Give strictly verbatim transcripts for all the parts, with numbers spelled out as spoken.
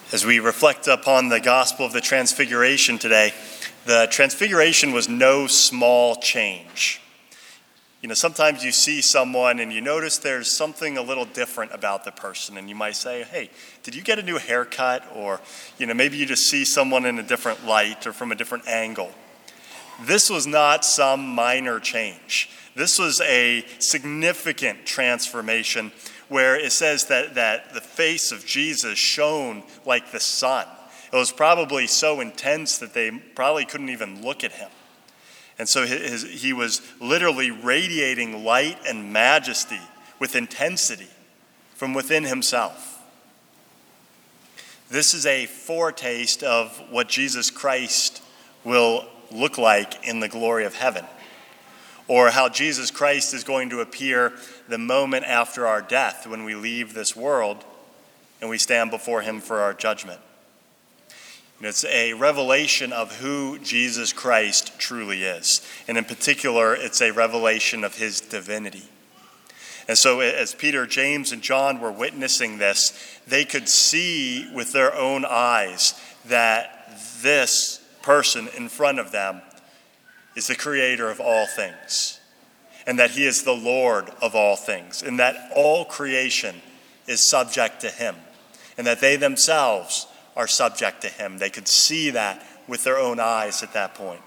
As we reflect upon the gospel of the Transfiguration today, the Transfiguration was no small change. You know, sometimes you see someone and you notice there's something a little different about the person, and you might say, hey, did you get a new haircut? Or, you know, maybe you just see someone in a different light or from a different angle. This was not some minor change. This was a significant transformation where it says that, that the face of Jesus shone like the sun. It was probably so intense that they probably couldn't even look at him. And so his, he was literally radiating light and majesty with intensity from within himself. This is a foretaste of what Jesus Christ will look like in the glory of heaven, or how Jesus Christ is going to appear the moment after our death when we leave this world and we stand before him for our judgment. And it's a revelation of who Jesus Christ truly is. And in particular, it's a revelation of his divinity. And so as Peter, James, and John were witnessing this, they could see with their own eyes that this person in front of them is the creator of all things, and that he is the Lord of all things, and that all creation is subject to him, and that they themselves are subject to him. They could see that with their own eyes at that point.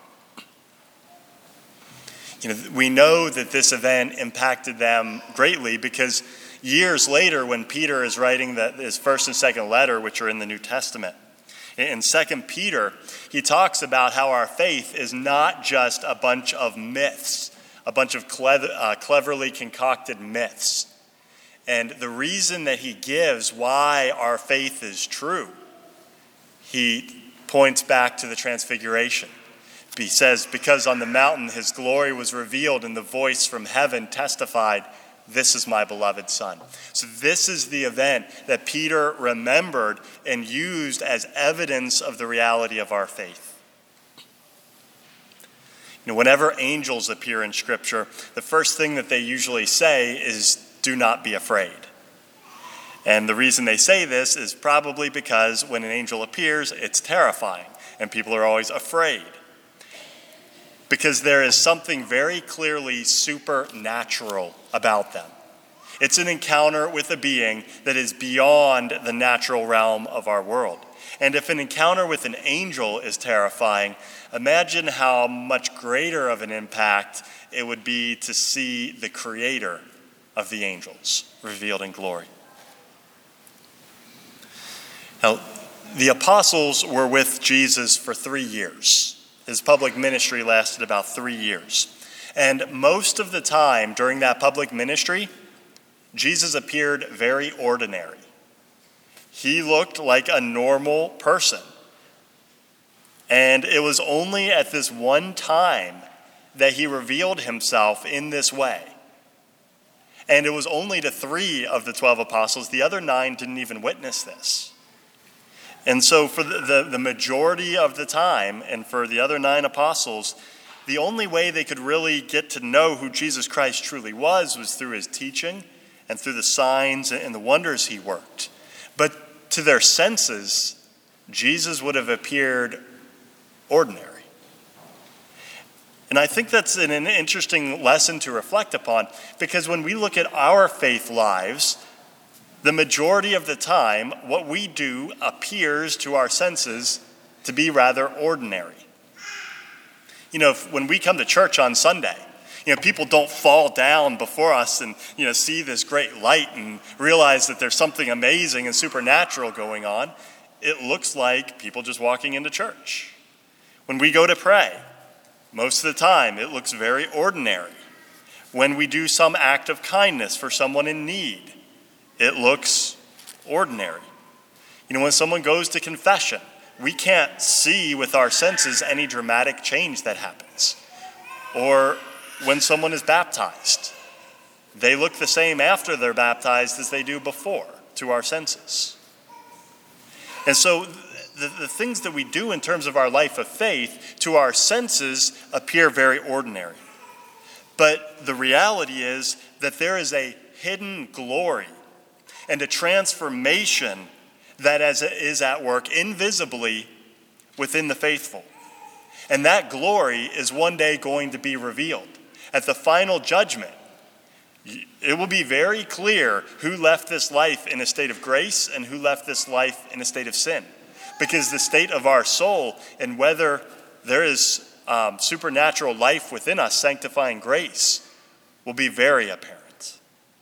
You know, we know that this event impacted them greatly because years later, when Peter is writing the, his first and second letter, which are in the New Testament, in Second Peter, he talks about how our faith is not just a bunch of myths, a bunch of clever, uh, cleverly concocted myths. And the reason that he gives why our faith is true, he points back to the Transfiguration. He says, because on the mountain his glory was revealed and the voice from heaven testified, this is my beloved Son. So this is the event that Peter remembered and used as evidence of the reality of our faith. You know, whenever angels appear in Scripture, the first thing that they usually say is, do not be afraid. And the reason they say this is probably because when an angel appears, it's terrifying, and people are always afraid. Because there is something very clearly supernatural about them. It's an encounter with a being that is beyond the natural realm of our world. And if an encounter with an angel is terrifying, imagine how much greater of an impact it would be to see the creator of the angels revealed in glory. Now, the apostles were with Jesus for three years. His public ministry lasted about three years. And most of the time during that public ministry, Jesus appeared very ordinary. He looked like a normal person. And it was only at this one time that he revealed himself in this way. And it was only to three of the twelve apostles. The other nine didn't even witness this. And so for the, the, the majority of the time, and for the other nine apostles, the only way they could really get to know who Jesus Christ truly was was through his teaching and through the signs and the wonders he worked. But to their senses, Jesus would have appeared ordinary. And I think that's an, an interesting lesson to reflect upon, because when we look at our faith lives, the majority of the time, what we do appears to our senses to be rather ordinary. You know, if, when we come to church on Sunday, you know, people don't fall down before us and, you know, see this great light and realize that there's something amazing and supernatural going on. It looks like people just walking into church. When we go to pray, most of the time, it looks very ordinary. When we do some act of kindness for someone in need, it looks ordinary. You know, when someone goes to confession, we can't see with our senses any dramatic change that happens. Or when someone is baptized, they look the same after they're baptized as they do before to our senses. And so the, the things that we do in terms of our life of faith to our senses appear very ordinary. But the reality is that there is a hidden glory and a transformation that as it is at work invisibly within the faithful. And that glory is one day going to be revealed. At the final judgment, it will be very clear who left this life in a state of grace and who left this life in a state of sin. Because the state of our soul and whether there is um, supernatural life within us, sanctifying grace, will be very apparent.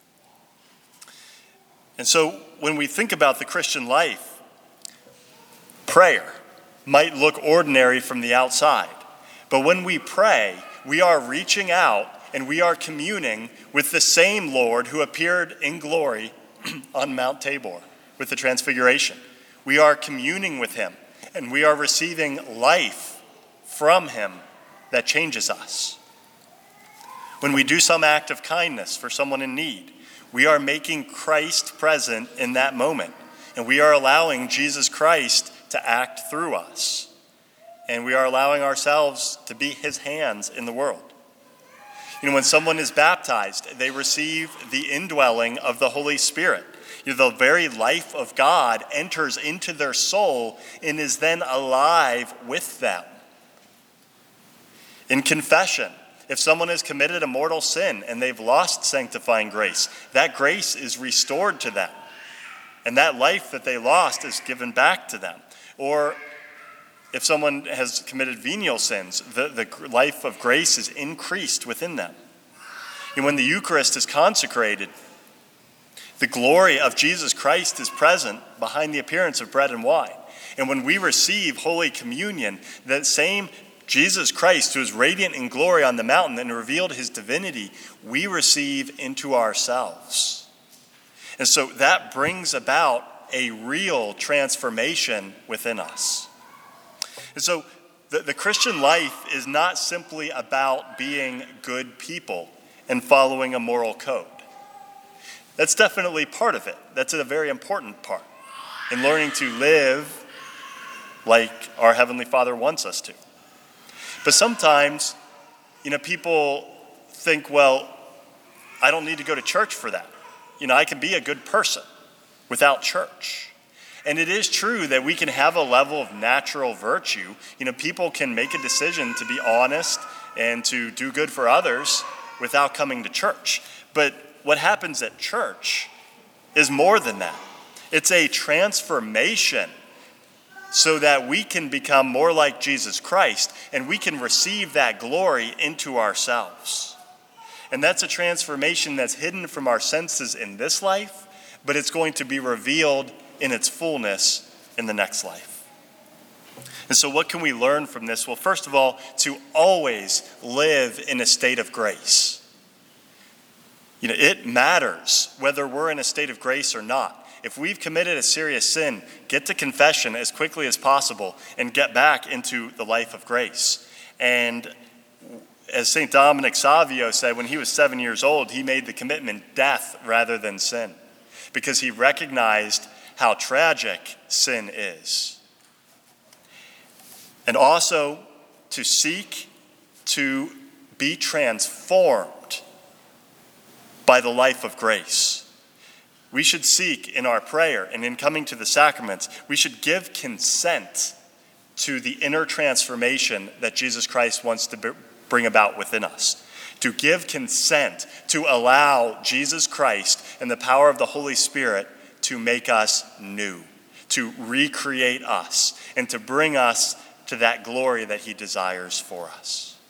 And so when we think about the Christian life, prayer might look ordinary from the outside. But when we pray, we are reaching out and we are communing with the same Lord who appeared in glory on Mount Tabor with the Transfiguration. We are communing with him, and we are receiving life from him that changes us. When we do some act of kindness for someone in need, we are making Christ present in that moment, and we are allowing Jesus Christ to act through us, and we are allowing ourselves to be his hands in the world. You know, when someone is baptized, they receive the indwelling of the Holy Spirit. You know, the very life of God enters into their soul and is then alive with them. In confession, if someone has committed a mortal sin and they've lost sanctifying grace, that grace is restored to them. And that life that they lost is given back to them. Or if someone has committed venial sins, the, the life of grace is increased within them. And when the Eucharist is consecrated, the glory of Jesus Christ is present behind the appearance of bread and wine. And when we receive Holy Communion, that same Jesus Christ, who is radiant in glory on the mountain and revealed his divinity, we receive into ourselves. And so that brings about a real transformation within us. And so the, the Christian life is not simply about being good people and following a moral code. That's definitely part of it. That's a very important part in learning to live like our Heavenly Father wants us to. But sometimes, you know, people think, well, I don't need to go to church for that. You know, I can be a good person without church. And it is true that we can have a level of natural virtue. You know, people can make a decision to be honest and to do good for others without coming to church. But what happens at church is more than that. It's a transformation so that we can become more like Jesus Christ and we can receive that glory into ourselves. And that's a transformation that's hidden from our senses in this life, but it's going to be revealed in its fullness in the next life. And so what can we learn from this? Well, first of all, to always live in a state of grace. You know, it matters whether we're in a state of grace or not. If we've committed a serious sin, get to confession as quickly as possible and get back into the life of grace. And as Saint Dominic Savio said, when he was seven years old, he made the commitment death rather than sin, because he recognized how tragic sin is. And also to seek to be transformed by the life of grace. We should seek in our prayer and in coming to the sacraments, we should give consent to the inner transformation that Jesus Christ wants to bring about within us. To give consent to allow Jesus Christ and the power of the Holy Spirit to make us new, to recreate us, and to bring us to that glory that he desires for us.